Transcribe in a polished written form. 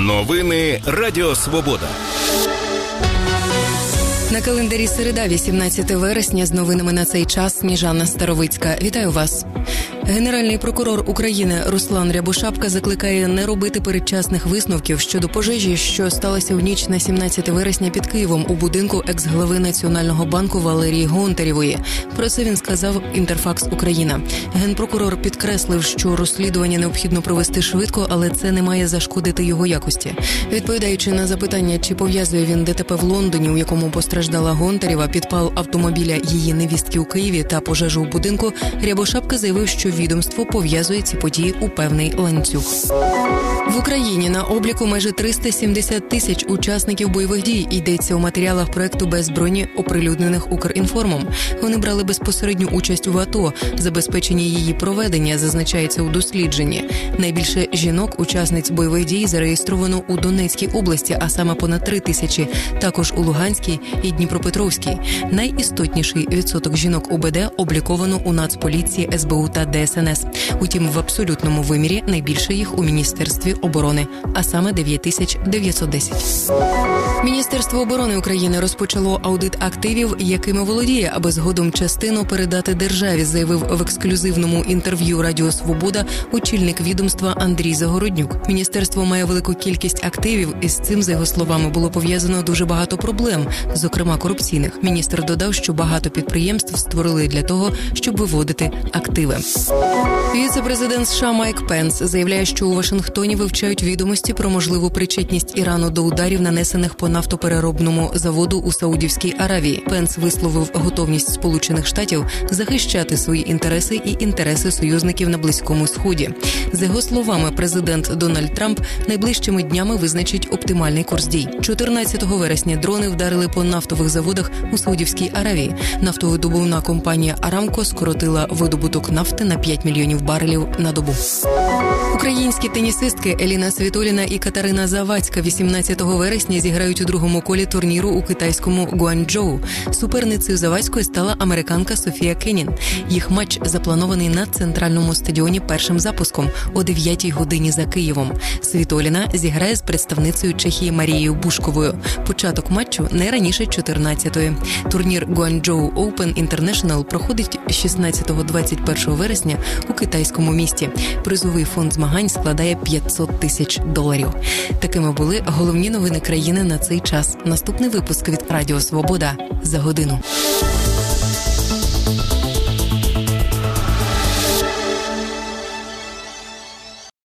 Новини Радіо Свобода. На календарі середа, 18 вересня, з новинами на цей час Сніжана Старовицька. Вітаю вас. Генеральний прокурор України Руслан Рябошапка закликає не робити передчасних висновків щодо пожежі, що сталося в ніч на 17 вересня під Києвом у будинку екс-глави Національного банку Валерії Гонтарєвої. Про це він сказав Інтерфакс Україна. Генпрокурор підкреслив, що розслідування необхідно провести швидко, але це не має зашкодити його якості. Відповідаючи на запитання, чи пов'язує він ДТП в Лондоні, у якому постраждала Гонтарєва, підпал автомобіля її невістки у Києві та пожежу в будинку, Рябошапка заявив, що відомство пов'язує ці події у певний ланцюг. В Україні на обліку майже 370 тисяч учасників бойових дій, йдеться у матеріалах проекту «Без броні», оприлюднених Укрінформом. Вони брали безпосередню участь у АТО. Забезпечення її проведення зазначається у дослідженні. Найбільше жінок-учасниць бойових дій зареєстровано у Донецькій області, а саме понад 3 тисячі, також у Луганській і Дніпропетровській. Найістотніший відсоток жінок УБД обліковано у Нацполіції, СБУ та ДСНС. Утім, в абсолютному вимірі найбільше їх у Міністерстві оборони, а саме 9910. Міністерство оборони України розпочало аудит активів, якими володіє, аби згодом частину передати державі, заявив в ексклюзивному інтерв'ю Радіо Свобода очільник відомства Андрій Загороднюк. Міністерство має велику кількість активів, і з цим, за його словами, було пов'язано дуже багато проблем, зокрема корупційних. Міністр додав, що багато підприємств створили для того, щоб виводити активи. Віце-президент США Майк Пенс заявляє, що у Вашингтоні вивчають відомості про можливу причетність Ірану до ударів, нанесених по нафтопереробному заводу у Саудівській Аравії. Пенс висловив готовність Сполучених Штатів захищати свої інтереси і інтереси союзників на Близькому Сході. За його словами, президент Дональд Трамп найближчими днями визначить оптимальний курс дій. 14 вересня дрони вдарили по нафтових заводах у Саудівській Аравії. Нафтовидобувна компанія Арамко скоротила видобуток нафти на 5 мільйонів барелів на добу. Українські тенісистки Еліна Світоліна і Катерина Завадська 18 вересня зіграють у другому колі турніру у китайському Гуанчжоу. Суперницею Завадської стала американка Софія Кенін. Їх матч запланований на центральному стадіоні першим запуском о 9 годині за Києвом. Світоліна зіграє з представницею Чехії Марією Бушковою. Початок матчу не раніше 14-ї. Турнір Гуанчжоу Open International проходить 16-21 вересня у китайському місті. Призовий фонд змагань складає $500 тисяч. Такими були головні новини країни на цей час. Наступний випуск від Радіо Свобода за годину.